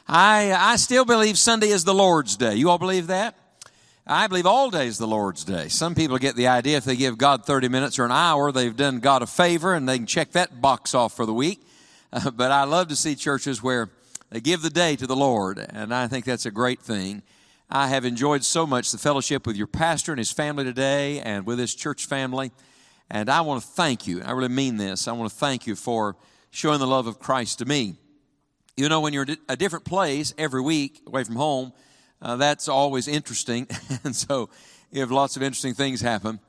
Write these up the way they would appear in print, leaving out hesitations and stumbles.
I still believe Sunday is the Lord's Day. You all believe that? I believe all days the Lord's Day. Some people get the idea if they give God 30 minutes or an hour, they've done God a favor and they can check that box off for the week. But I love to see churches where they give the day to the Lord, and I think that's a great thing. I have enjoyed so much the fellowship with your pastor and his family today and with his church family. And I want to thank you. I really mean this. I want to thank you for showing the love of Christ to me. You know, when you're in a different place every week away from home, that's always interesting. And so you have lots of interesting things happen.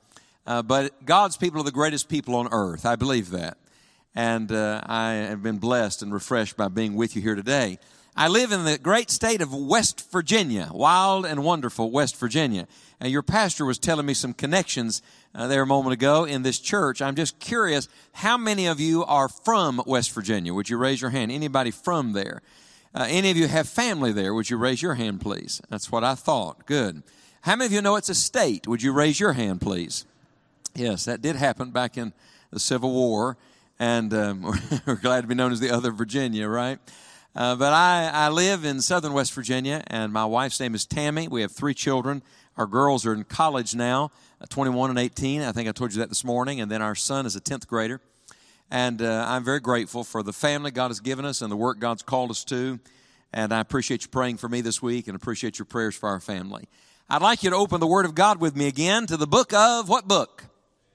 But God's people are the greatest people on earth. I believe that. And I have been blessed and refreshed by being with you here today. I live in the great state of West Virginia, wild and wonderful West Virginia. And your pastor was telling me some connections there a moment ago in this church. I'm just curious, how many of you are from West Virginia? Would you raise your hand? Anybody from there? Any of you have family there? Would you raise your hand, please? That's what I thought. Good. How many of you know it's a state? Would you raise your hand, please? Yes, that did happen back in the Civil War. And we're glad to be known as the other Virginia, right? But I live in southern West Virginia, and my wife's name is Tammy. We have 3 children. Our girls are in college now, 21 and 18. I think I told you that this morning. And then our son is a 10th grader. And I'm very grateful for the family God has given us and the work God's called us to. And I appreciate you praying for me this week and appreciate your prayers for our family. I'd like you to open the Word of God with me again to the book of what book?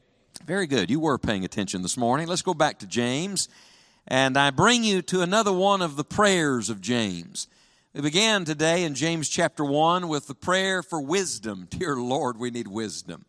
Very good. You were paying attention this morning. Let's go back to James. And I bring you to another one of the prayers of James. We began today in James chapter 1 with the prayer for wisdom. Dear Lord, we need wisdom.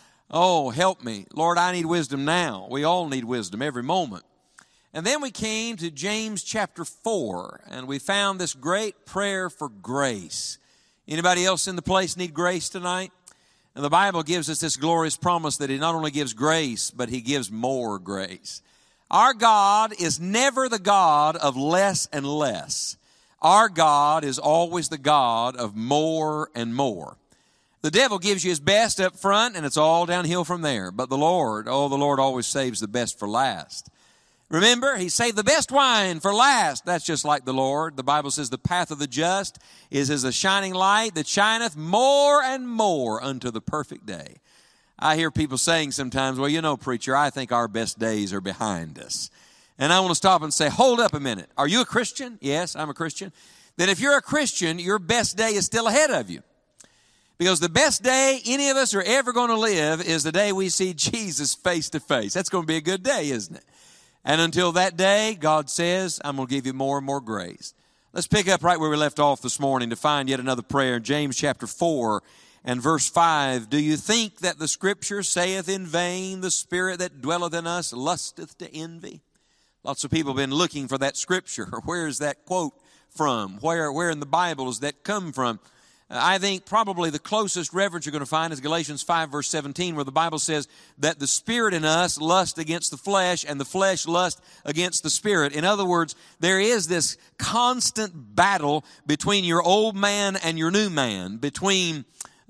Oh, help me. Lord, I need wisdom now. We all need wisdom every moment. And then we came to James chapter 4, and we found this great prayer for grace. Anybody else in the place need grace tonight? And the Bible gives us this glorious promise that He not only gives grace, but He gives more grace. Our God is never the God of less and less. Our God is always the God of more and more. The devil gives you his best up front, and it's all downhill from there. But the Lord, the Lord always saves the best for last. Remember, He saved the best wine for last. That's just like the Lord. The Bible says the path of the just is as a shining light that shineth more and more unto the perfect day. I hear people saying sometimes, well, you know, preacher, I think our best days are behind us. And I want to stop and say, hold up a minute. Are you a Christian? Yes, I'm a Christian. Then if you're a Christian, your best day is still ahead of you. Because the best day any of us are ever going to live is the day we see Jesus face to face. That's going to be a good day, isn't it? And until that day, God says, I'm going to give you more and more grace. Let's pick up right where we left off this morning to find yet another prayer. James chapter 4 and verse 5. Do you think that the Scripture saith in vain, the Spirit that dwelleth in us lusteth to envy? Lots of people have been looking for that Scripture. Where is that quote from? Where in the Bible does that come from? I think probably the closest reference you're going to find is Galatians 5 verse 17, where the Bible says that the Spirit in us lusts against the flesh and the flesh lusts against the Spirit. In other words, there is this constant battle between your old man and your new man, between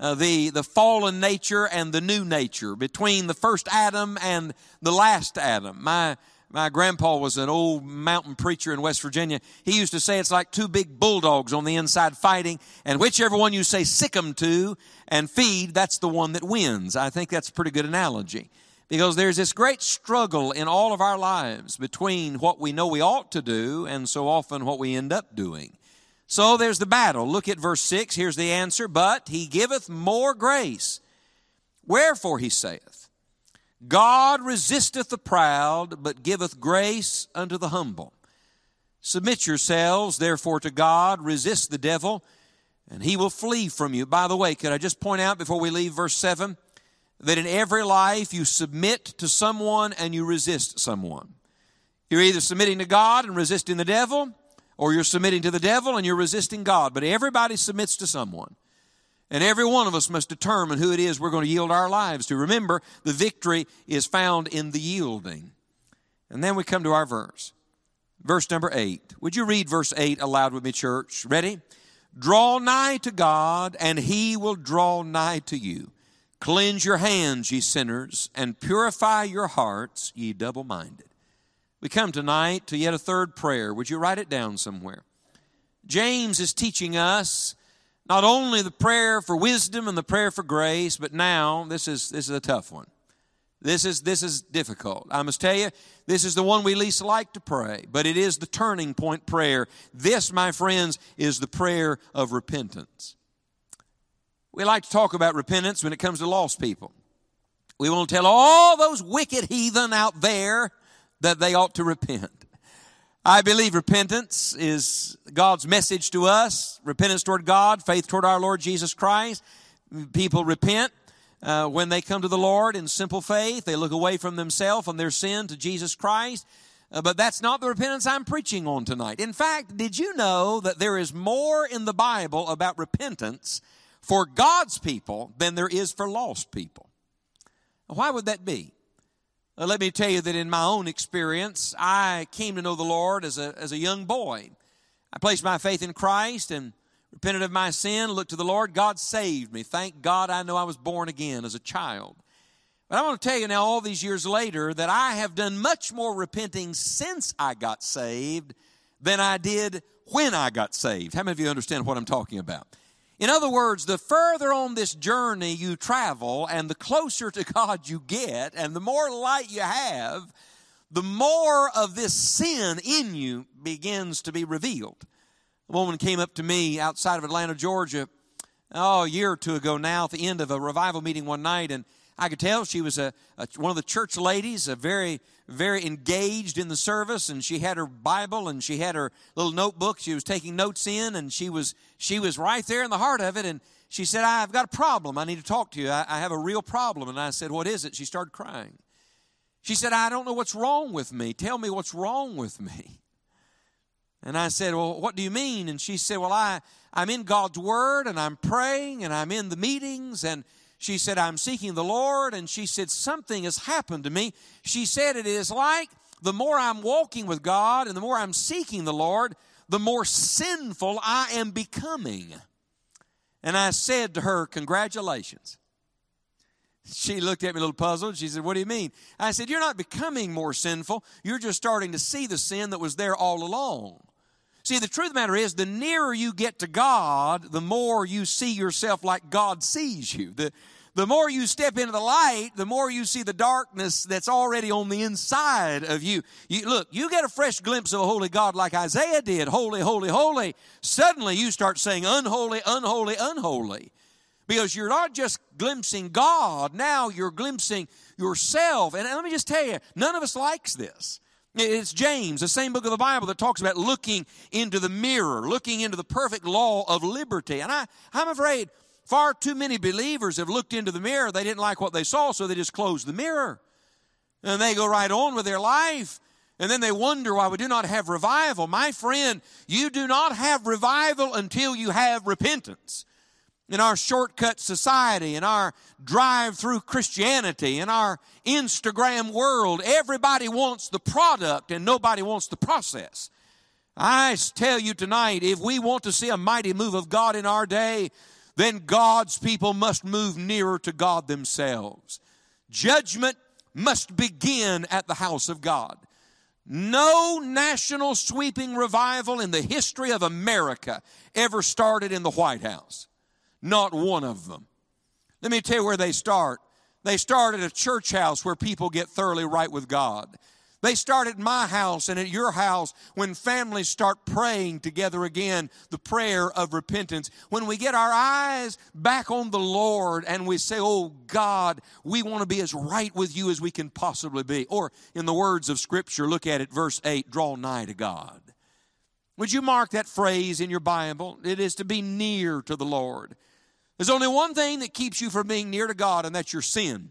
the fallen nature and the new nature, between the first Adam and the last Adam. My grandpa was an old mountain preacher in West Virginia. He used to say it's like 2 big bulldogs on the inside fighting, and whichever one you say sick 'em to and feed, that's the one that wins. I think that's a pretty good analogy, because there's this great struggle in all of our lives between what we know we ought to do and so often what we end up doing. So there's the battle. Look at verse 6. Here's the answer. But He giveth more grace. Wherefore He saith, God resisteth the proud, but giveth grace unto the humble. Submit yourselves, therefore, to God. Resist the devil, and he will flee from you. By the way, could I just point out before we leave verse 7, that in every life you submit to someone and you resist someone. You're either submitting to God and resisting the devil, or you're submitting to the devil and you're resisting God. But everybody submits to someone. And every one of us must determine who it is we're going to yield our lives to. Remember, the victory is found in the yielding. And then we come to our verse. Verse number 8. Would you read verse 8 aloud with me, church? Ready? Draw nigh to God, and He will draw nigh to you. Cleanse your hands, ye sinners, and purify your hearts, ye double-minded. We come tonight to yet a third prayer. Would you write it down somewhere? James is teaching us not only the prayer for wisdom and the prayer for grace, but now this is a tough one. This is difficult. I must tell you, this is the one we least like to pray, but it is the turning point prayer. This, my friends, is the prayer of repentance. We like to talk about repentance when it comes to lost people. We want to tell all those wicked heathen out there that they ought to repent. I believe repentance is God's message to us. Repentance toward God, faith toward our Lord Jesus Christ. People repent when they come to the Lord in simple faith. They look away from themselves and their sin to Jesus Christ. But that's not the repentance I'm preaching on tonight. In fact, did you know that there is more in the Bible about repentance for God's people than there is for lost people? Why would that be? Let me tell you that in my own experience, I came to know the Lord as a young boy. I placed my faith in Christ and repented of my sin, looked to the Lord. God saved me. Thank God I know I was born again as a child. But I want to tell you now, all these years later, that I have done much more repenting since I got saved than I did when I got saved. How many of you understand what I'm talking about? In other words, the further on this journey you travel and the closer to God you get and the more light you have, the more of this sin in you begins to be revealed. A woman came up to me outside of Atlanta, Georgia, a year or two ago now at the end of a revival meeting one night, and I could tell she was one of the church ladies, very, very engaged in the service, and she had her Bible and she had her little notebook. She was taking notes in, and she was right there in the heart of it. And she said, "I've got a problem. I need to talk to you. I have a real problem." And I said, "What is it?" She started crying. She said, "I don't know what's wrong with me. Tell me what's wrong with me." And I said, "Well, what do you mean?" And she said, "Well, I'm in God's Word, and I'm praying, and I'm in the meetings, and she said, I'm seeking the Lord." And she said, "Something has happened to me." She said, "It is like the more I'm walking with God and the more I'm seeking the Lord, the more sinful I am becoming." And I said to her, "Congratulations." She looked at me a little puzzled. She said, "What do you mean?" I said, "You're not becoming more sinful. You're just starting to see the sin that was there all along." See, the truth of the matter is, the nearer you get to God, the more you see yourself like God sees you. The more you step into the light, the more you see the darkness that's already on the inside of you. Look, you get a fresh glimpse of a holy God like Isaiah did. Holy, holy, holy. Suddenly you start saying, unholy, unholy, unholy. Because you're not just glimpsing God, now you're glimpsing yourself. And let me just tell you, none of us likes this. It's James, the same book of the Bible, that talks about looking into the mirror, looking into the perfect law of liberty. And I'm afraid far too many believers have looked into the mirror. They didn't like what they saw, so they just closed the mirror. And they go right on with their life. And then they wonder why we do not have revival. My friend, you do not have revival until you have repentance. In our shortcut society, in our drive-through Christianity, in our Instagram world, everybody wants the product and nobody wants the process. I tell you tonight, if we want to see a mighty move of God in our day, then God's people must move nearer to God themselves. Judgment must begin at the house of God. No national sweeping revival in the history of America ever started in the White House. Not one of them. Let me tell you where they start. They start at a church house where people get thoroughly right with God. They start at my house and at your house when families start praying together again, the prayer of repentance. When we get our eyes back on the Lord and we say, "Oh God, we want to be as right with you as we can possibly be." Or in the words of Scripture, look at it, verse 8, draw nigh to God. Would you mark that phrase in your Bible? It is to be near to the Lord. There's only one thing that keeps you from being near to God, and that's your sin.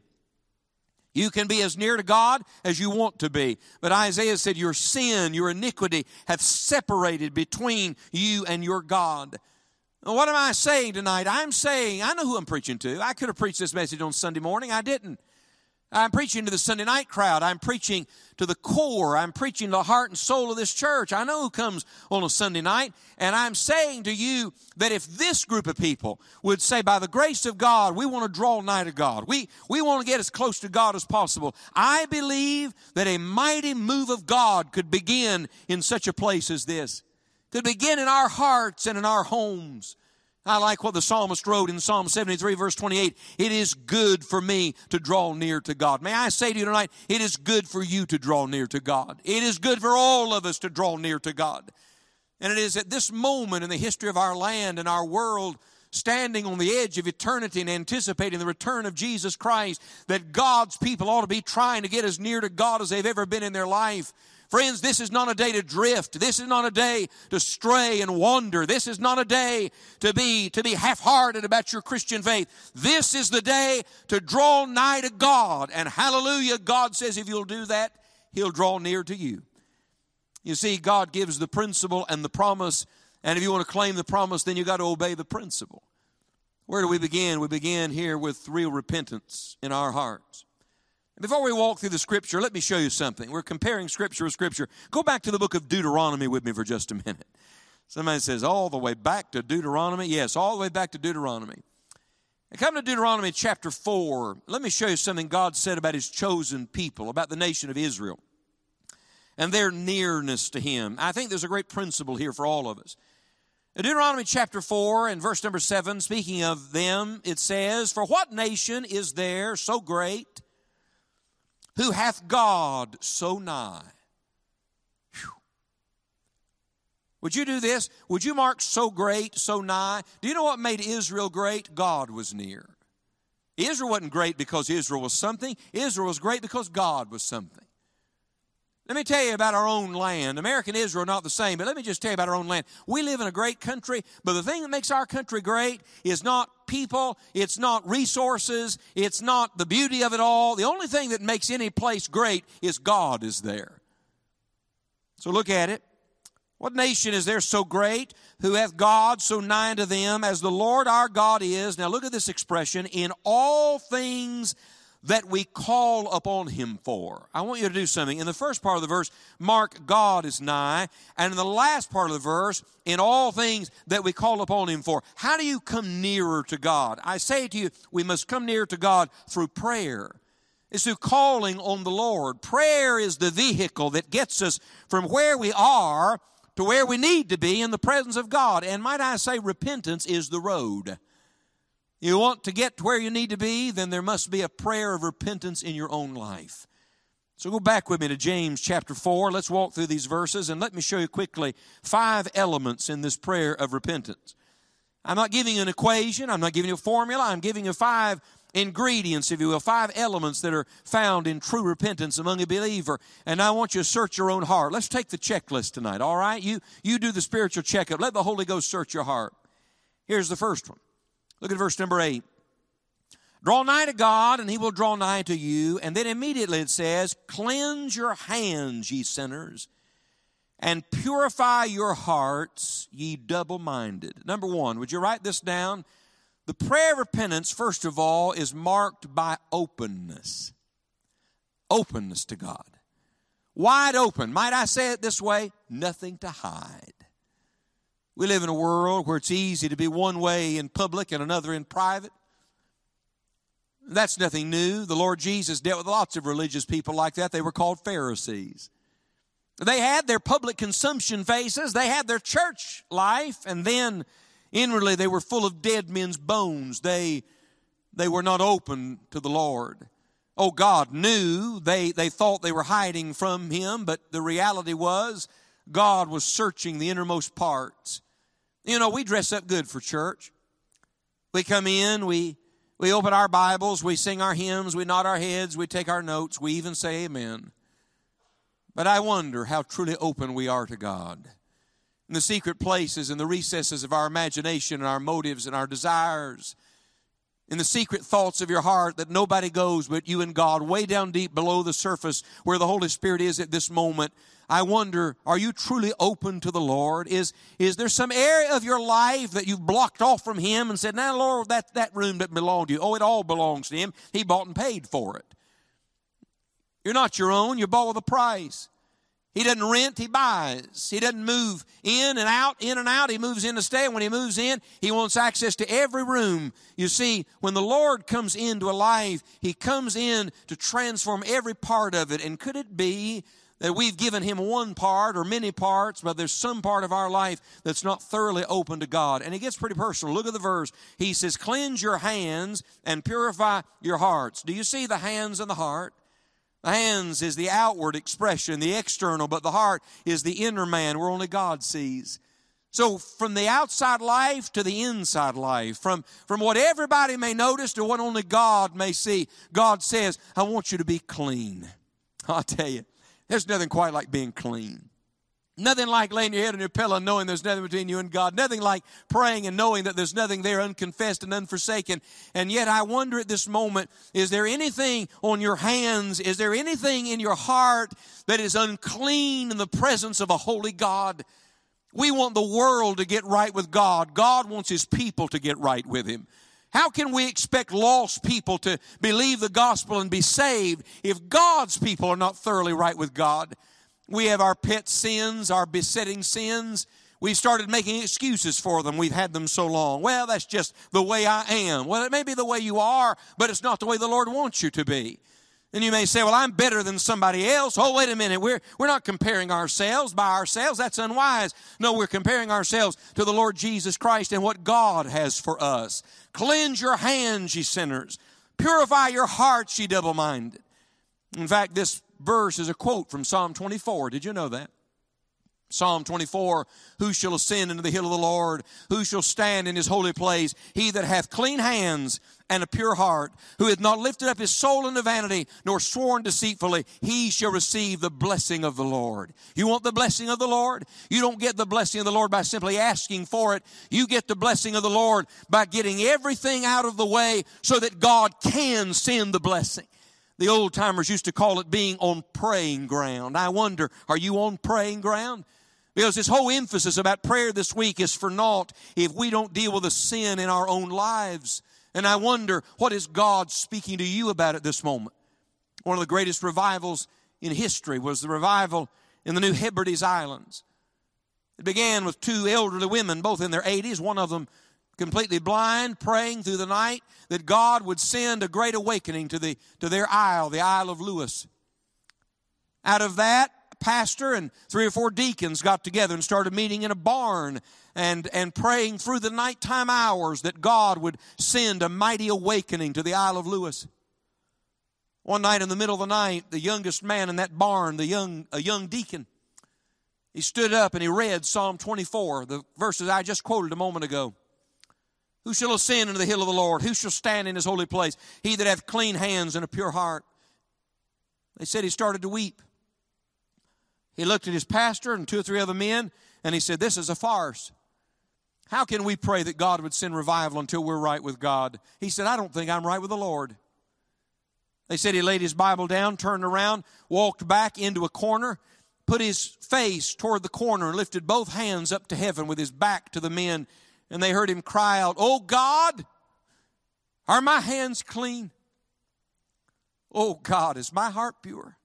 You can be as near to God as you want to be. But Isaiah said your sin, your iniquity have separated between you and your God. Now, what am I saying tonight? I'm saying, I know who I'm preaching to. I could have preached this message on Sunday morning. I didn't. I'm preaching to the Sunday night crowd. I'm preaching to the core. I'm preaching to the heart and soul of this church. I know who comes on a Sunday night. And I'm saying to you that if this group of people would say, by the grace of God, we want to draw nigh to God. We want to get as close to God as possible. I believe that a mighty move of God could begin in such a place as this. to begin in our hearts and in our homes. I like what the psalmist wrote in Psalm 73, verse 28. It is good for me to draw near to God. May I say to you tonight, it is good for you to draw near to God. It is good for all of us to draw near to God. And it is at this moment in the history of our land and our world, standing on the edge of eternity and anticipating the return of Jesus Christ, that God's people ought to be trying to get as near to God as they've ever been in their life. Friends, this is not a day to drift. This is not a day to stray and wander. This is not a day to be half-hearted about your Christian faith. This is the day to draw nigh to God. And hallelujah, God says if you'll do that, He'll draw near to you. You see, God gives the principle and the promise, and if you want to claim the promise, then you've got to obey the principle. Where do we begin? We begin here with real repentance in our hearts. Before we walk through the Scripture, let me show you something. We're comparing Scripture with Scripture. Go back to the book of Deuteronomy with me for just a minute. Somebody says, all the way back to Deuteronomy? Yes, all the way back to Deuteronomy. And come to Deuteronomy chapter 4. Let me show you something God said about His chosen people, about the nation of Israel, and their nearness to Him. I think there's a great principle here for all of us. In Deuteronomy chapter 4 and verse number 7, speaking of them, it says, for what nation is there so great, who hath God so nigh? Whew. Would you do this? Would you mark so great, so nigh? Do you know what made Israel great? God was near. Israel wasn't great because Israel was something. Israel was great because God was something. Let me tell you about our own land. America and Israel are not the same, but let me just tell you about our own land. We live in a great country, but the thing that makes our country great is not people, it's not resources, it's not the beauty of it all. The only thing that makes any place great is God is there. So look at it. What nation is there so great, who hath God so nigh unto them, as the Lord our God is? Now look at this expression, in all things that we call upon Him for. I want you to do something. In the first part of the verse, mark God is nigh. And in the last part of the verse, in all things that we call upon Him for. How do you come nearer to God? I say to you, we must come nearer to God through prayer. It's through calling on the Lord. Prayer is the vehicle that gets us from where we are to where we need to be in the presence of God. And might I say, repentance is the road. You want to get to where you need to be, then there must be a prayer of repentance in your own life. So go back with me to James chapter 4. Let's walk through these verses, and let me show you quickly 5 elements in this prayer of repentance. I'm not giving you an equation. I'm not giving you a formula. I'm giving you 5 ingredients, if you will, 5 elements that are found in true repentance among a believer. And I want you to search your own heart. Let's take the checklist tonight, all right? You do the spiritual checkup. Let the Holy Ghost search your heart. Here's the first one. Look at verse number 8. Draw nigh to God, and He will draw nigh to you. And then immediately it says, cleanse your hands, ye sinners, and purify your hearts, ye double-minded. Number 1, would you write this down? The prayer of repentance, first of all, is marked by openness. Openness to God. Wide open. Might I say it this way? Nothing to hide. We live in a world where it's easy to be one way in public and another in private. That's nothing new. The Lord Jesus dealt with lots of religious people like that. They were called Pharisees. They had their public consumption faces. They had their church life. And then inwardly they were full of dead men's bones. They were not open to the Lord. Oh, God knew. They thought they were hiding from Him. But the reality was God was searching the innermost parts. You know, we dress up good for church. We come in, we open our Bibles, we sing our hymns, we nod our heads, we take our notes, we even say amen. But I wonder how truly open we are to God. In the secret places, in the recesses of our imagination and our motives and our desires, in the secret thoughts of your heart that nobody goes but you and God, way down deep below the surface where the Holy Spirit is at this moment. I wonder, are you truly open to the Lord? Is there some area of your life that you've blocked off from Him and said, now, Lord, that room doesn't belong to you. Oh, it all belongs to Him. He bought and paid for it. You're not your own. You're bought with a price. He doesn't rent, He buys. He doesn't move in and out. He moves in to stay. And when He moves in, He wants access to every room. You see, when the Lord comes into a life, He comes in to transform every part of it. And could it be that we've given Him one part or many parts, but there's some part of our life that's not thoroughly open to God. And it gets pretty personal. Look at the verse. He says, cleanse your hands and purify your hearts. Do you see the hands and the heart? The hands is the outward expression, the external, but the heart is the inner man where only God sees. So from the outside life to the inside life, from what everybody may notice to what only God may see, God says, I want you to be clean. I'll tell you, there's nothing quite like being clean. Nothing like laying your head on your pillow and knowing there's nothing between you and God. Nothing like praying and knowing that there's nothing there unconfessed and unforsaken. And yet I wonder at this moment, is there anything on your hands, is there anything in your heart that is unclean in the presence of a holy God? We want the world to get right with God. God wants His people to get right with Him. How can we expect lost people to believe the gospel and be saved if God's people are not thoroughly right with God? We have our pet sins, our besetting sins. We've started making excuses for them. We've had them so long. Well, that's just the way I am. Well, it may be the way you are, but it's not the way the Lord wants you to be. And you may say, well, I'm better than somebody else. Oh, wait a minute. We're not comparing ourselves by ourselves. That's unwise. No, we're comparing ourselves to the Lord Jesus Christ and what God has for us. Cleanse your hands, ye sinners. Purify your hearts, ye double-minded. In fact, this verse is a quote from Psalm 24. Did you know that? Psalm 24, who shall ascend into the hill of the Lord? Who shall stand in His holy place? He that hath clean hands and a pure heart, who hath not lifted up his soul into vanity, nor sworn deceitfully, he shall receive the blessing of the Lord. You want the blessing of the Lord? You don't get the blessing of the Lord by simply asking for it. You get the blessing of the Lord by getting everything out of the way so that God can send the blessing. The old timers used to call it being on praying ground. I wonder, are you on praying ground? Because this whole emphasis about prayer this week is for naught if we don't deal with the sin in our own lives. And I wonder, what is God speaking to you about at this moment? One of the greatest revivals in history was the revival in the New Hebrides Islands. It began with two elderly women, both in their 80s, one of them completely blind, praying through the night that God would send a great awakening to their isle, the Isle of Lewis. Out of that, a pastor and 3 or 4 deacons got together and started meeting in a barn and praying through the nighttime hours that God would send a mighty awakening to the Isle of Lewis. One night in the middle of the night, the youngest man in that barn, a young deacon, he stood up and he read Psalm 24, the verses I just quoted a moment ago. Who shall ascend into the hill of the Lord? Who shall stand in His holy place? He that hath clean hands and a pure heart. They said he started to weep. He looked at his pastor and 2 or 3 other men, and he said, this is a farce. How can we pray that God would send revival until we're right with God? He said, I don't think I'm right with the Lord. They said he laid his Bible down, turned around, walked back into a corner, put his face toward the corner, and lifted both hands up to heaven with his back to the men. And they heard him cry out, oh God, are my hands clean? Oh God, is my heart pure?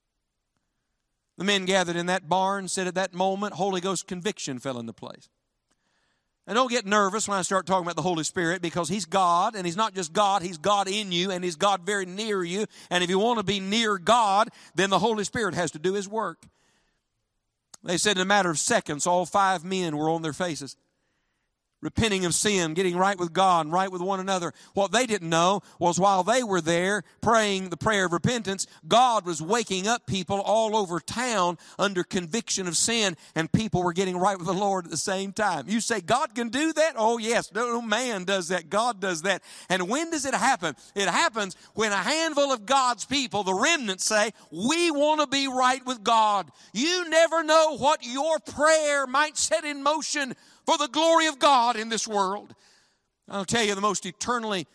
The men gathered in that barn said at that moment, Holy Ghost conviction fell into place. And don't get nervous when I start talking about the Holy Spirit, because He's God, and He's not just God, He's God in you, and He's God very near you. And if you want to be near God, then the Holy Spirit has to do His work. They said in a matter of seconds, all 5 men were on their faces, repenting of sin, getting right with God and right with one another. What they didn't know was while they were there praying the prayer of repentance, God was waking up people all over town under conviction of sin, and people were getting right with the Lord at the same time. You say, God can do that? Oh, yes. No man does that. God does that. And when does it happen? It happens when a handful of God's people, the remnant, say, we want to be right with God. You never know what your prayer might set in motion for the glory of God in this world. I'll tell you, the most eternally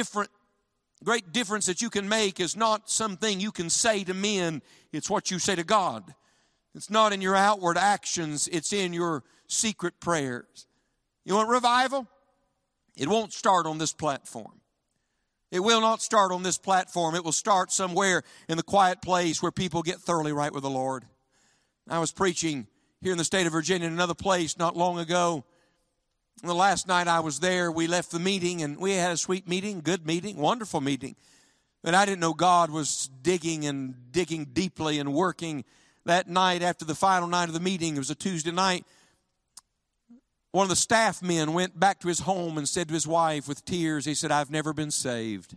great difference that you can make is not something you can say to men. It's what you say to God. It's not in your outward actions. It's in your secret prayers. You want revival? It won't start on this platform. It will not start on this platform. It will start somewhere in the quiet place where people get thoroughly right with the Lord. I was preaching here in the state of Virginia in another place not long ago. And the last night I was there, we left the meeting, and we had a sweet meeting, good meeting, wonderful meeting. But I didn't know God was digging deeply and working that night after the final night of the meeting, it was a Tuesday night, one of the staff men went back to his home and said to his wife with tears, he said, I've never been saved.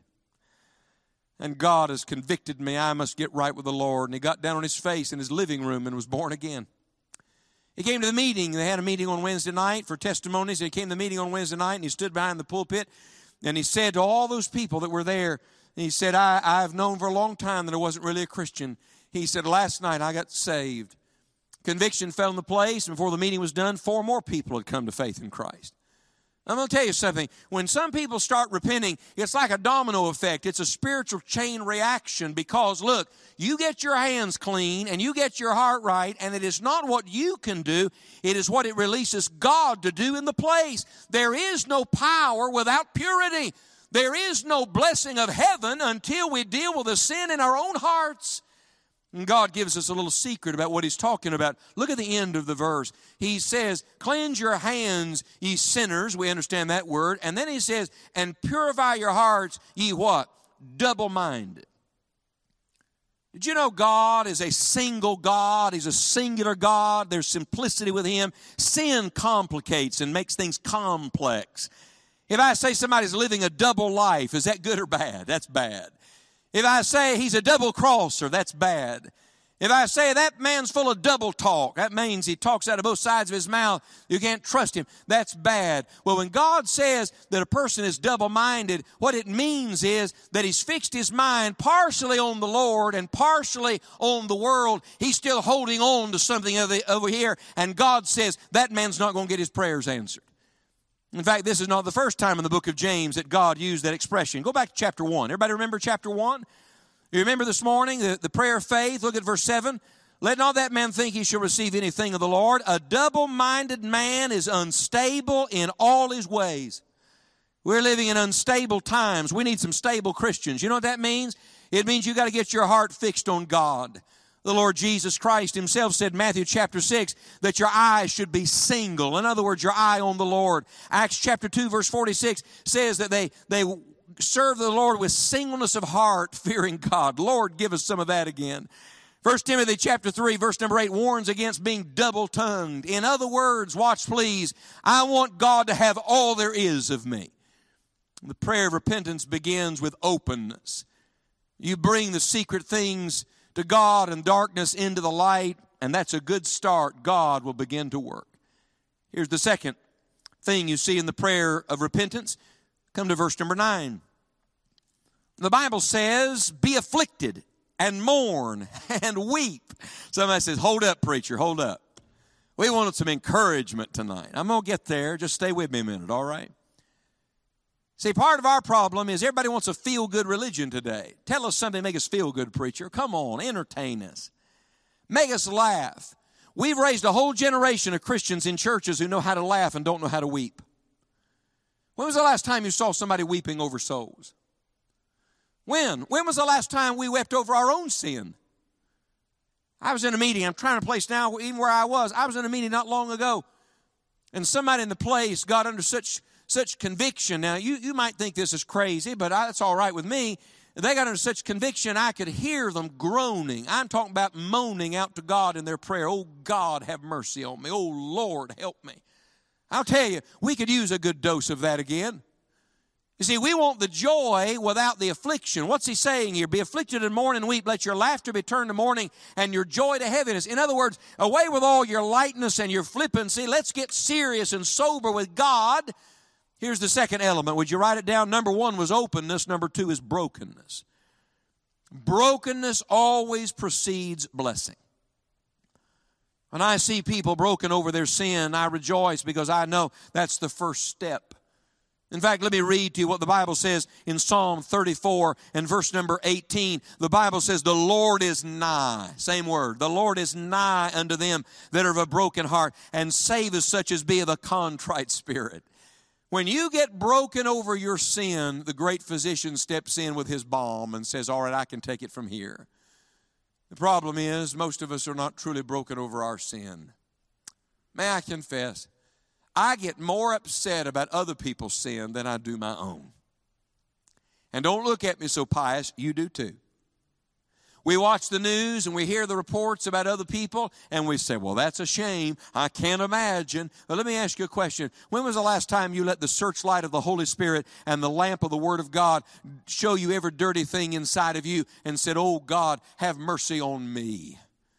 And God has convicted me. I must get right with the Lord. And he got down on his face in his living room and was born again. He came to the meeting. They had a meeting on Wednesday night for testimonies. He came to the meeting on Wednesday night and he stood behind the pulpit and he said to all those people that were there, he said, I've known for a long time that I wasn't really a Christian. He said, last night I got saved. Conviction fell into place, and before the meeting was done, 4 more people had come to faith in Christ. I'm going to tell you something. When some people start repenting, it's like a domino effect. It's a spiritual chain reaction because, look, you get your hands clean and you get your heart right, and it is not what you can do. It is what it releases God to do in the place. There is no power without purity. There is no blessing of heaven until we deal with the sin in our own hearts. And God gives us a little secret about what he's talking about. Look at the end of the verse. He says, cleanse your hands, ye sinners. We understand that word. And then he says, and purify your hearts, ye what? Double-minded. Did you know God is a single God? He's a singular God. There's simplicity with him. Sin complicates and makes things complex. If I say somebody's living a double life, is that good or bad? That's bad. If I say he's a double crosser, that's bad. If I say that man's full of double talk, that means he talks out of both sides of his mouth, you can't trust him, that's bad. Well, when God says that a person is double-minded, what it means is that he's fixed his mind partially on the Lord and partially on the world. He's still holding on to something over here, and God says that man's not going to get his prayers answered. In fact, this is not the first time in the book of James that God used that expression. Go back to chapter 1. Everybody remember chapter 1? You remember this morning the prayer of faith? Look at verse 7. Let not that man think he shall receive anything of the Lord. A double-minded man is unstable in all his ways. We're living in unstable times. We need some stable Christians. You know what that means? It means you got to get your heart fixed on God. The Lord Jesus Christ himself said in Matthew chapter 6 that your eyes should be single. In other words, your eye on the Lord. Acts chapter 2 verse 46 says that they serve the Lord with singleness of heart, fearing God. Lord, give us some of that again. 1 Timothy chapter 3 verse number 8 warns against being double-tongued. In other words, watch please, I want God to have all there is of me. The prayer of repentance begins with openness. You bring the secret things to God and darkness into the light, and that's a good start. God will begin to work. Here's the second thing you see in the prayer of repentance. Come to verse number 9. The Bible says, be afflicted and mourn and weep. Somebody says, hold up, preacher, hold up. We wanted some encouragement tonight. I'm going to get there. Just stay with me a minute, all right? See, part of our problem is everybody wants a feel-good religion today. Tell us something to make us feel good, preacher. Come on, entertain us. Make us laugh. We've raised a whole generation of Christians in churches who know how to laugh and don't know how to weep. When was the last time you saw somebody weeping over souls? When? When was the last time we wept over our own sin? I was in a meeting. I'm trying to place now, even where I was in a meeting not long ago. And somebody in the place got under such conviction. Now, you might think this is crazy, but it's all right with me. They got under such conviction, I could hear them groaning. I'm talking about moaning out to God in their prayer. Oh, God, have mercy on me. Oh, Lord, help me. I'll tell you, we could use a good dose of that again. You see, we want the joy without the affliction. What's he saying here? Be afflicted and mourn and weep. Let your laughter be turned to mourning and your joy to heaviness. In other words, away with all your lightness and your flippancy. Let's get serious and sober with God. Here's the second element. Would you write it down? Number 1 was openness. Number 2 is brokenness. Brokenness always precedes blessing. When I see people broken over their sin, I rejoice because I know that's the first step. In fact, let me read to you what the Bible says in Psalm 34 and verse number 18. The Bible says, the Lord is nigh. Same word. The Lord is nigh unto them that are of a broken heart, and saveth such as be of a contrite spirit. When you get broken over your sin, the great physician steps in with his balm and says, all right, I can take it from here. The problem is, most of us are not truly broken over our sin. May I confess, I get more upset about other people's sin than I do my own. And don't look at me so pious, you do too. We watch the news and we hear the reports about other people and we say, well, that's a shame. I can't imagine. But let me ask you a question. When was the last time you let the searchlight of the Holy Spirit and the lamp of the Word of God show you every dirty thing inside of you and said, oh, God, have mercy on me?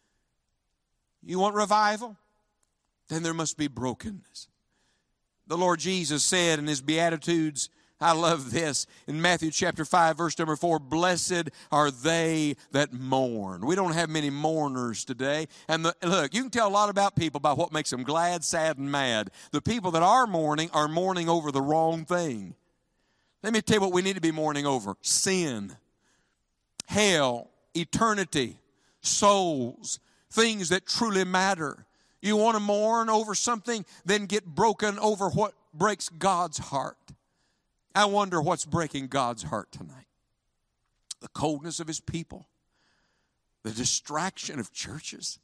You want revival? Then there must be brokenness. The Lord Jesus said in His Beatitudes, I love this. In Matthew chapter 5, verse number 4, blessed are they that mourn. We don't have many mourners today. And look, you can tell a lot about people by what makes them glad, sad, and mad. The people that are mourning over the wrong thing. Let me tell you what we need to be mourning over. Sin, hell, eternity, souls, things that truly matter. You want to mourn over something, then get broken over what breaks God's heart. I wonder what's breaking God's heart tonight. The coldness of His people. The distraction of churches.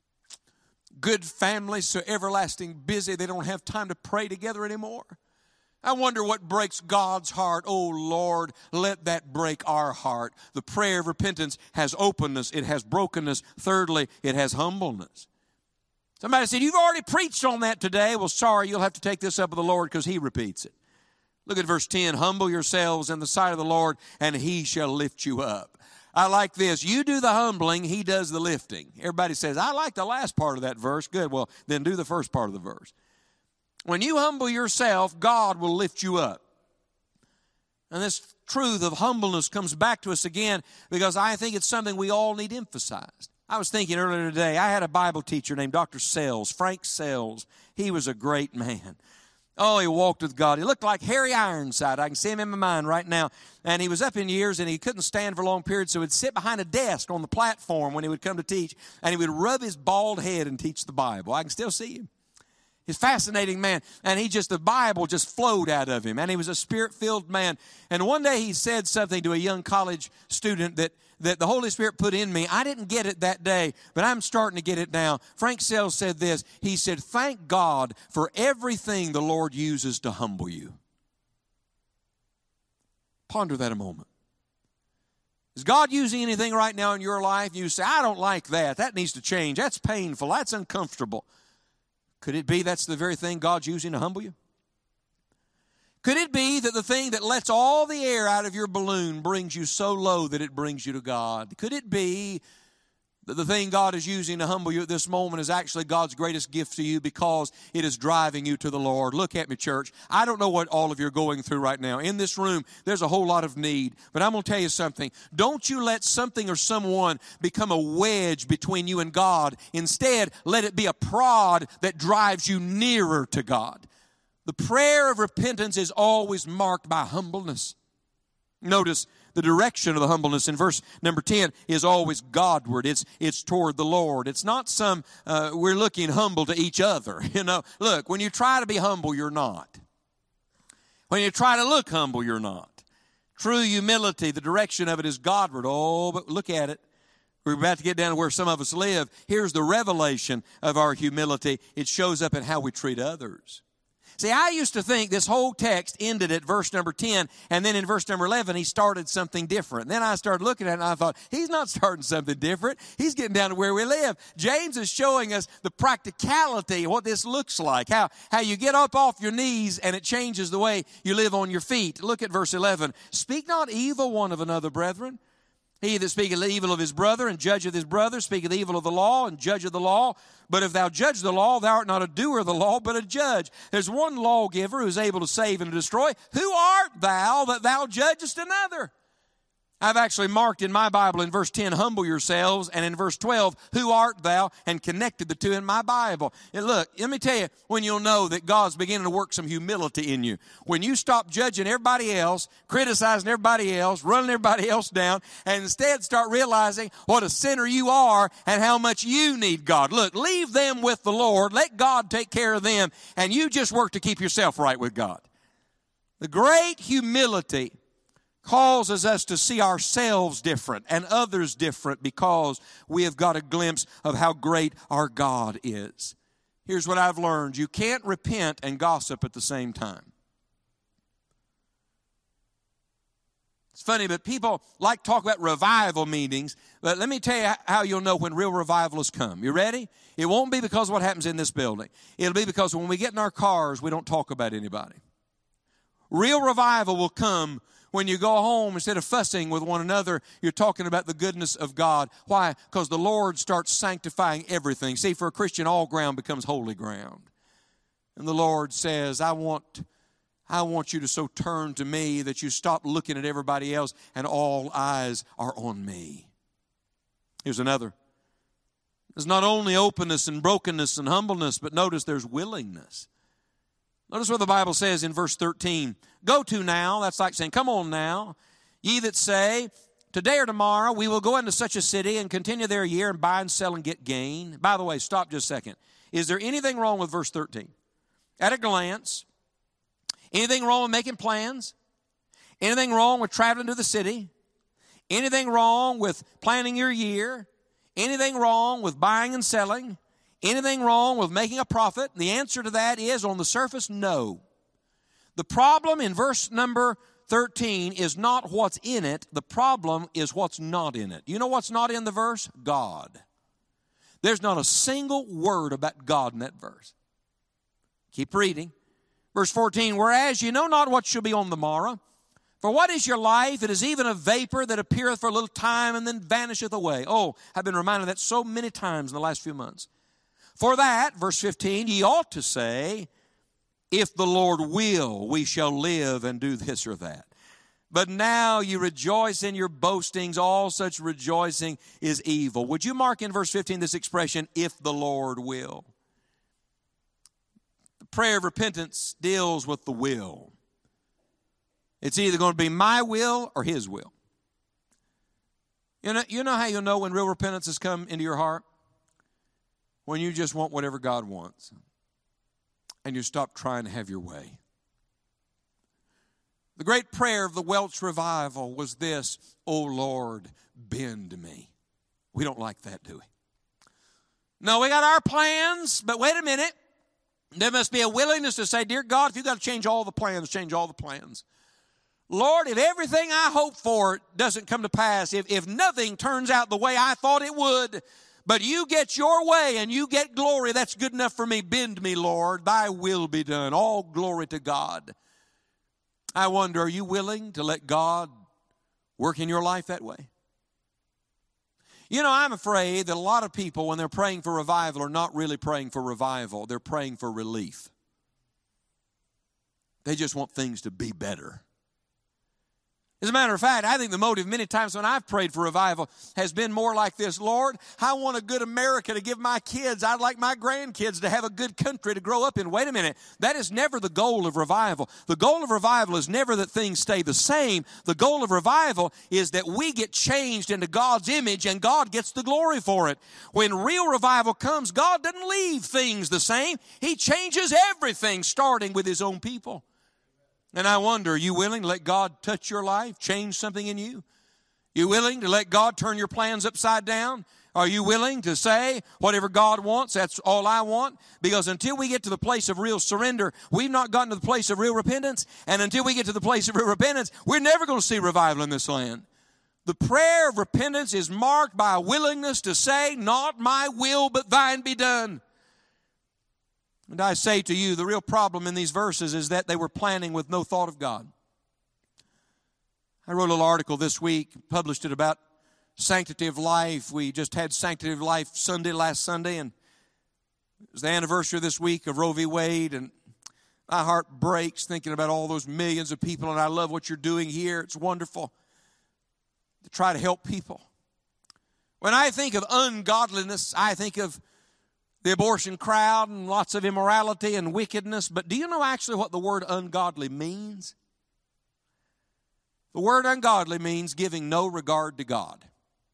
Good families so everlasting busy they don't have time to pray together anymore. I wonder what breaks God's heart. Oh, Lord, let that break our heart. The prayer of repentance has openness. It has brokenness. Thirdly, it has humbleness. Somebody said, you've already preached on that today. Well, sorry, you'll have to take this up with the Lord because He repeats it. Look at verse 10. Humble yourselves in the sight of the Lord, and He shall lift you up. I like this. You do the humbling, He does the lifting. Everybody says, I like the last part of that verse. Good. Well, then do the first part of the verse. When you humble yourself, God will lift you up. And this truth of humbleness comes back to us again because I think it's something we all need emphasized. I was thinking earlier today, I had a Bible teacher named Dr. Sells, Frank Sells. He was a great man. Oh, he walked with God. He looked like Harry Ironside. I can see him in my mind right now. And he was up in years, and he couldn't stand for long periods, so he'd sit behind a desk on the platform when he would come to teach, and he would rub his bald head and teach the Bible. I can still see him. He's a fascinating man, and the Bible just flowed out of him, and he was a Spirit-filled man. And one day he said something to a young college student that the Holy Spirit put in me. I didn't get it that day, but I'm starting to get it now. Frank Sells said this. He said, thank God for everything the Lord uses to humble you. Ponder that a moment. Is God using anything right now in your life? You say, I don't like that. That needs to change. That's painful. That's uncomfortable. Could it be that's the very thing God's using to humble you? Could it be that the thing that lets all the air out of your balloon brings you so low that it brings you to God? Could it be that the thing God is using to humble you at this moment is actually God's greatest gift to you because it is driving you to the Lord? Look at me, church. I don't know what all of you are going through right now. In this room, there's a whole lot of need. But I'm going to tell you something. Don't you let something or someone become a wedge between you and God. Instead, let it be a prod that drives you nearer to God. The prayer of repentance is always marked by humbleness. Notice the direction of the humbleness in verse number 10 is always Godward. It's toward the Lord. It's not we're looking humble to each other. Look, when you try to be humble, you're not. When you try to look humble, you're not. True humility, the direction of it is Godward. Oh, but look at it. We're about to get down to where some of us live. Here's the revelation of our humility. It shows up in how we treat others. See, I used to think this whole text ended at verse number 10, and then in verse number 11, he started something different. And then I started looking at it, and I thought, he's not starting something different. He's getting down to where we live. James is showing us the practicality of what this looks like, how you get up off your knees, and it changes the way you live on your feet. Look at verse 11. Speak not evil one of another, brethren. He that speaketh evil of his brother and judgeth his brother speaketh evil of the law and judgeth the law. But if thou judge the law, thou art not a doer of the law, but a judge. There's one lawgiver who is able to save and to destroy. Who art thou that thou judgest another? I've actually marked in my Bible in verse 10, humble yourselves, and in verse 12, who art thou, and connected the two in my Bible. And look, let me tell you when you'll know that God's beginning to work some humility in you. When you stop judging everybody else, criticizing everybody else, running everybody else down, and instead start realizing what a sinner you are and how much you need God. Look, leave them with the Lord. Let God take care of them, and you just work to keep yourself right with God. The great humility causes us to see ourselves different and others different because we have got a glimpse of how great our God is. Here's what I've learned. You can't repent and gossip at the same time. It's funny, but people like to talk about revival meetings. But let me tell you how you'll know when real revival has come. You ready? It won't be because of what happens in this building. It'll be because when we get in our cars, we don't talk about anybody. Real revival will come when you go home, instead of fussing with one another, you're talking about the goodness of God. Why? Because the Lord starts sanctifying everything. See, for a Christian, all ground becomes holy ground. And the Lord says, I want you to so turn to me that you stop looking at everybody else and all eyes are on me. Here's another. There's not only openness and brokenness and humbleness, but notice there's willingness. Notice what the Bible says in verse 13. Go to now, that's like saying, come on now, ye that say, today or tomorrow we will go into such a city and continue there a year and buy and sell and get gain. By the way, stop just a second. Is there anything wrong with verse 13? At a glance, anything wrong with making plans? Anything wrong with traveling to the city? Anything wrong with planning your year? Anything wrong with buying and selling? Anything wrong with making a profit? The answer to that is, on the surface, no. The problem in verse number 13 is not what's in it. The problem is what's not in it. You know what's not in the verse? God. There's not a single word about God in that verse. Keep reading. Verse 14, whereas you know not what shall be on the morrow, for what is your life? It is even a vapor that appeareth for a little time and then vanisheth away. Oh, I've been reminded of that so many times in the last few months. For that, verse 15, ye ought to say, if the Lord will, we shall live and do this or that. But now you rejoice in your boastings. All such rejoicing is evil. Would you mark in verse 15 this expression, if the Lord will? The prayer of repentance deals with the will. It's either going to be my will or His will. You know how you'll know when real repentance has come into your heart? When you just want whatever God wants. And you stop trying to have your way. The great prayer of the Welsh revival was this, O Lord, bend me. We don't like that, do we? No, we got our plans, but wait a minute. There must be a willingness to say, dear God, if you've got to change all the plans, change all the plans. Lord, if everything I hope for doesn't come to pass, if nothing turns out the way I thought it would, but you get your way and you get glory, that's good enough for me. Bend me, Lord. Thy will be done. All glory to God. I wonder, are you willing to let God work in your life that way? You know, I'm afraid that a lot of people, when they're praying for revival, are not really praying for revival. They're praying for relief. They just want things to be better. As a matter of fact, I think the motive many times when I've prayed for revival has been more like this. Lord, I want a good America to give my kids. I'd like my grandkids to have a good country to grow up in. Wait a minute. That is never the goal of revival. The goal of revival is never that things stay the same. The goal of revival is that we get changed into God's image and God gets the glory for it. When real revival comes, God doesn't leave things the same. He changes everything, starting with His own people. And I wonder, are you willing to let God touch your life, change something in you? You willing to let God turn your plans upside down? Are you willing to say, whatever God wants, that's all I want? Because until we get to the place of real surrender, we've not gotten to the place of real repentance. And until we get to the place of real repentance, we're never going to see revival in this land. The prayer of repentance is marked by a willingness to say, not my will, but thine be done. And I say to you, the real problem in these verses is that they were planning with no thought of God. I wrote a little article this week, published it about sanctity of life. We just had Sanctity of Life Sunday last Sunday, and it was the anniversary this week of Roe v. Wade, and my heart breaks thinking about all those millions of people, and I love what you're doing here. It's wonderful to try to help people. When I think of ungodliness, I think of the abortion crowd and lots of immorality and wickedness. But do you know actually what the word ungodly means? The word ungodly means giving no regard to God.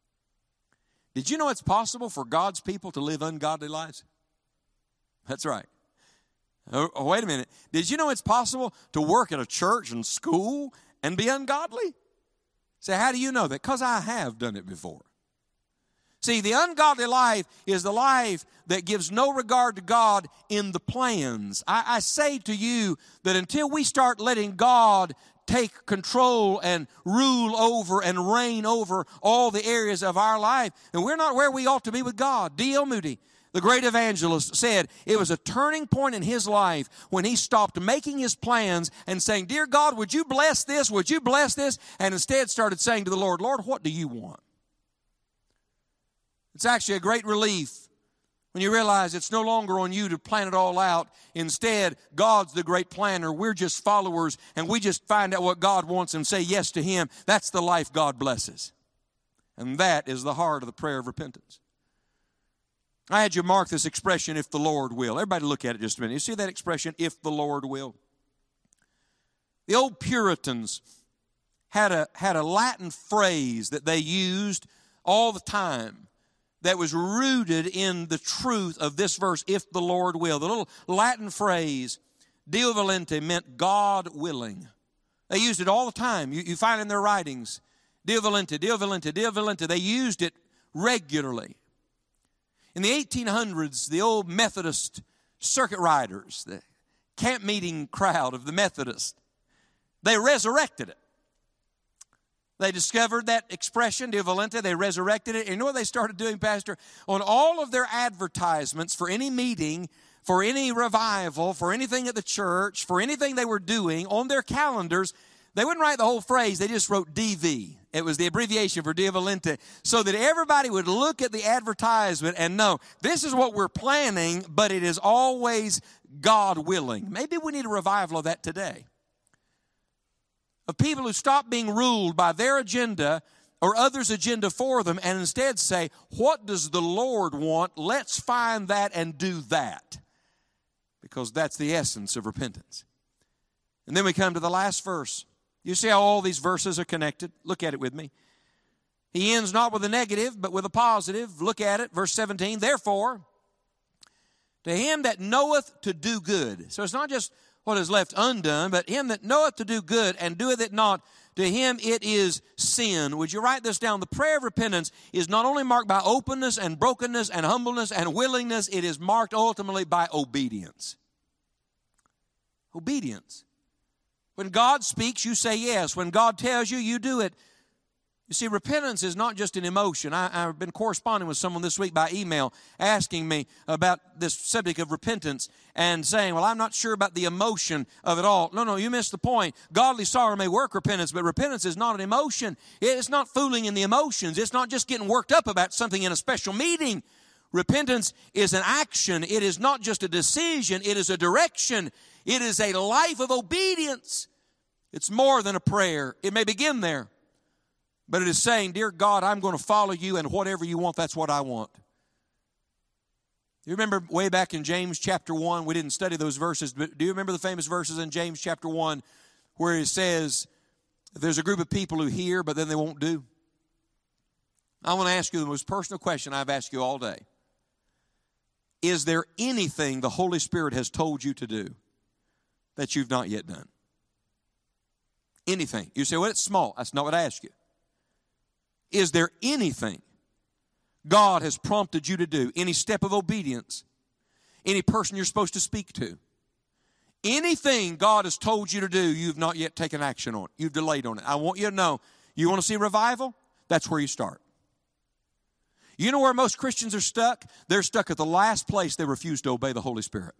Did you know it's possible for God's people to live ungodly lives? That's right. Oh, wait a minute. Did you know it's possible to work at a church and school and be ungodly? Say, how do you know that? Because I have done it before. See, the ungodly life is the life that gives no regard to God in the plans. I say to you that until we start letting God take control and rule over and reign over all the areas of our life. And we're not where we ought to be with God. D.L. Moody, the great evangelist, said it was a turning point in his life when he stopped making his plans and saying, "Dear God, would you bless this? Would you bless this?" And instead started saying to the Lord, "Lord, what do you want?" It's actually a great relief when you realize it's no longer on you to plan it all out. Instead, God's the great planner. We're just followers, and we just find out what God wants and say yes to Him. That's the life God blesses. And that is the heart of the prayer of repentance. I had you mark this expression, "if the Lord will." Everybody look at it just a minute. You see that expression, "if the Lord will"? The old Puritans had a Latin phrase that they used all the time that was rooted in the truth of this verse, "if the Lord will." The little Latin phrase, Deo volente, meant God willing. They used it all the time. You find it in their writings. Deo volente, Deo volente, Deo volente. They used it regularly. In the 1800s, the old Methodist circuit riders, the camp meeting crowd of the Methodists, they resurrected it. They discovered that expression, Deo volente, they resurrected it. And you know what they started doing, Pastor? On all of their advertisements for any meeting, for any revival, for anything at the church, for anything they were doing, on their calendars, they wouldn't write the whole phrase, they just wrote DV. It was the abbreviation for Deo volente, so that everybody would look at the advertisement and know, this is what we're planning, but it is always God willing. Maybe we need a revival of that today. Of people who stop being ruled by their agenda or others' agenda for them and instead say, what does the Lord want? Let's find that and do that. Because that's the essence of repentance. And then we come to the last verse. You see how all these verses are connected? Look at it with me. He ends not with a negative, but with a positive. Look at it, verse 17. Therefore, to him that knoweth to do good. So it's not just what is left undone, but him that knoweth to do good and doeth it not, to him it is sin. Would you write this down? The prayer of repentance is not only marked by openness and brokenness and humbleness and willingness, it is marked ultimately by obedience. Obedience. When God speaks, you say yes. When God tells you, you do it. You see, repentance is not just an emotion. I've been corresponding with someone this week by email asking me about this subject of repentance and saying, well, I'm not sure about the emotion of it all. No, you missed the point. Godly sorrow may work repentance, but repentance is not an emotion. It's not fooling in the emotions. It's not just getting worked up about something in a special meeting. Repentance is an action. It is not just a decision. It is a direction. It is a life of obedience. It's more than a prayer. It may begin there. But it is saying, dear God, I'm going to follow you, and whatever you want, that's what I want. You remember way back in James chapter 1, we didn't study those verses, but do you remember the famous verses in James chapter 1 where it says, there's a group of people who hear, but then they won't do? I want to ask you the most personal question I've asked you all day. Is there anything the Holy Spirit has told you to do that you've not yet done? Anything. You say, well, it's small. That's not what I asked you. Is there anything God has prompted you to do? Any step of obedience? Any person you're supposed to speak to? Anything God has told you to do, you've not yet taken action on. You've delayed on it. I want you to know, you want to see revival? That's where you start. You know where most Christians are stuck? They're stuck at the last place they refuse to obey the Holy Spirit.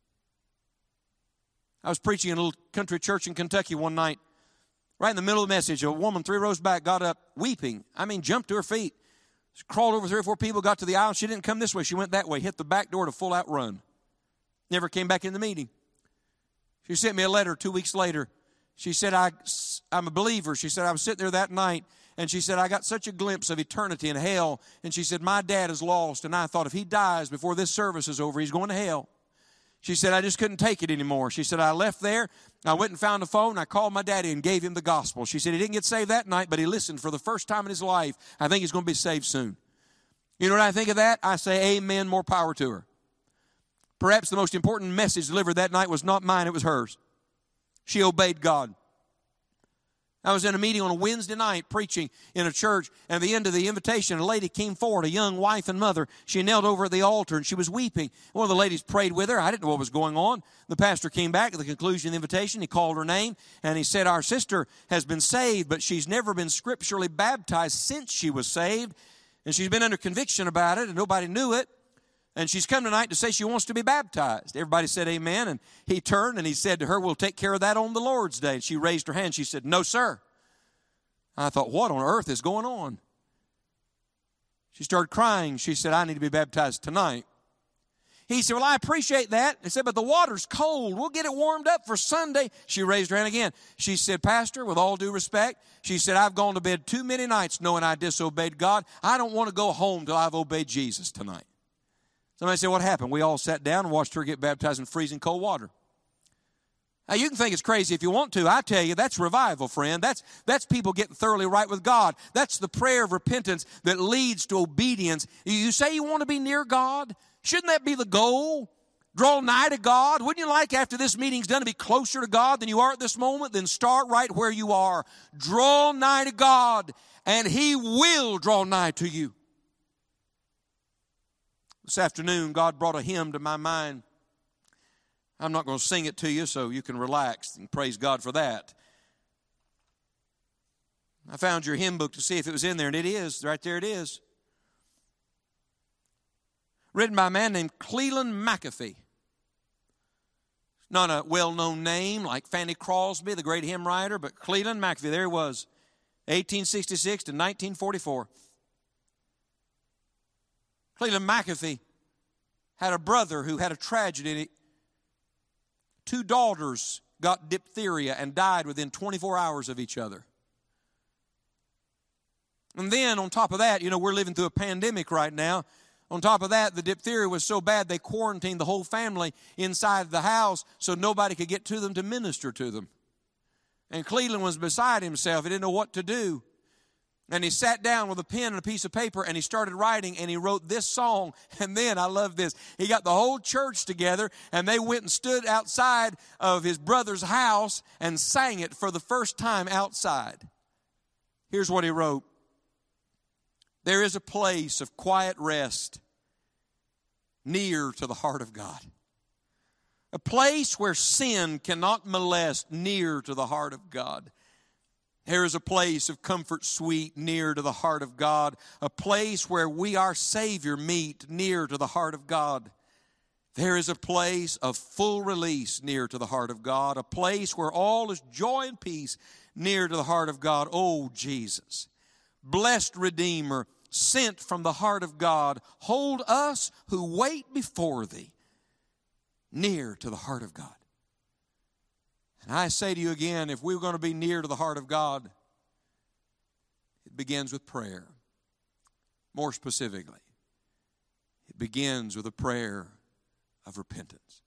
I was preaching in a little country church in Kentucky one night. Right in the middle of the message, a woman 3 rows back got up weeping. Jumped to her feet. She crawled over 3 or 4 people, got to the aisle. She didn't come this way. She went that way, hit the back door to full out run. Never came back in the meeting. She sent me a letter 2 weeks later. She said, I'm a believer. She said, I was sitting there that night, and she said, I got such a glimpse of eternity in hell. And she said, my dad is lost, and I thought if he dies before this service is over, he's going to hell. She said, I just couldn't take it anymore. She said, I left there. I went and found a phone. I called my daddy and gave him the gospel. She said he didn't get saved that night, but he listened for the first time in his life. I think he's going to be saved soon. You know what I think of that? I say, amen, more power to her. Perhaps the most important message delivered that night was not mine, it was hers. She obeyed God. I was in a meeting on a Wednesday night preaching in a church, and at the end of the invitation, a lady came forward, a young wife and mother. She knelt over at the altar, and she was weeping. One of the ladies prayed with her. I didn't know what was going on. The pastor came back at the conclusion of the invitation. He called her name, and he said, our sister has been saved, but she's never been scripturally baptized since she was saved, and she's been under conviction about it, and nobody knew it. And she's come tonight to say she wants to be baptized. Everybody said amen. And he turned and he said to her, we'll take care of that on the Lord's Day. And she raised her hand. She said, no, sir. I thought, what on earth is going on? She started crying. She said, I need to be baptized tonight. He said, well, I appreciate that. He said, but the water's cold. We'll get it warmed up for Sunday. She raised her hand again. She said, Pastor, with all due respect, she said, I've gone to bed too many nights knowing I disobeyed God. I don't want to go home till I've obeyed Jesus tonight. Somebody said, what happened? We all sat down and watched her get baptized in freezing cold water. Now, you can think it's crazy if you want to. I tell you, that's revival, friend. That's people getting thoroughly right with God. That's the prayer of repentance that leads to obedience. You say you want to be near God? Shouldn't that be the goal? Draw nigh to God? Wouldn't you like after this meeting's done to be closer to God than you are at this moment? Then start right where you are. Draw nigh to God, and He will draw nigh to you. This afternoon, God brought a hymn to my mind. I'm not going to sing it to you, so you can relax and praise God for that. I found your hymn book to see if it was in there, and it is. Right there it is. Written by a man named Cleland McAfee. Not a well-known name like Fanny Crosby, the great hymn writer, but Cleland McAfee, there he was, 1866 to 1944. Cleland McAfee had a brother who had a tragedy. 2 daughters got diphtheria and died within 24 hours of each other. And then on top of that, we're living through a pandemic right now. On top of that, the diphtheria was so bad they quarantined the whole family inside the house so nobody could get to them to minister to them. And Cleland was beside himself. He didn't know what to do. And he sat down with a pen and a piece of paper and he started writing, and he wrote this song. And then, I love this, he got the whole church together and they went and stood outside of his brother's house and sang it for the first time outside. Here's what he wrote. There is a place of quiet rest near to the heart of God. A place where sin cannot molest, near to the heart of God. There is a place of comfort sweet near to the heart of God. A place where we, our Savior, meet near to the heart of God. There is a place of full release near to the heart of God. A place where all is joy and peace near to the heart of God. Oh, Jesus, blessed Redeemer, sent from the heart of God, hold us who wait before Thee near to the heart of God. And I say to you again, if we're going to be near to the heart of God, it begins with prayer. More specifically, it begins with a prayer of repentance.